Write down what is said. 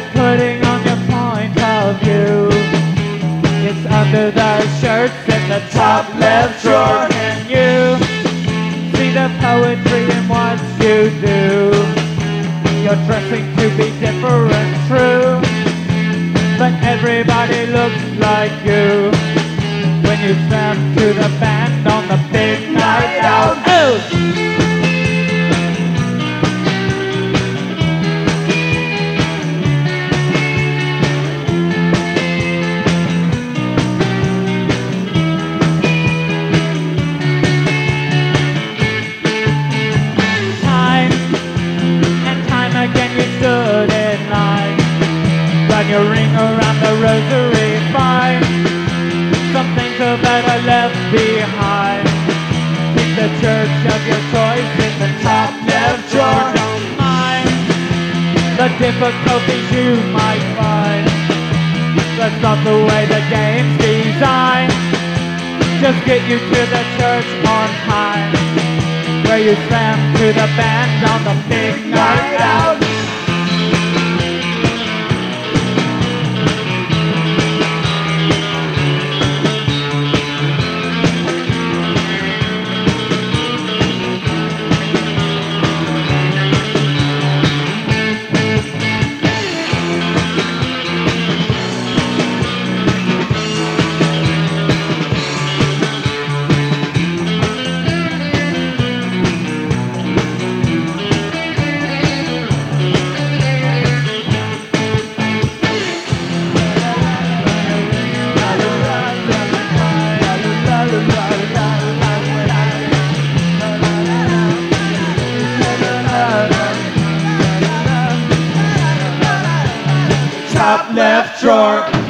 putting on your point of view. It's under the shirts in the top left drawer. Can you see the poetry in what you do? You're dressing to be different, true, but everybody looks like you when you stand to the band on the big night out. Oh! Your ring around the rosary, fine. Some things are better left behind. Keep the church of your choice in the top left drawer. Don't mind the difficulties you might find. That's not the way the game's designed. Just get you to the church on time, where you slam to the band on the big night out. Top left drawer.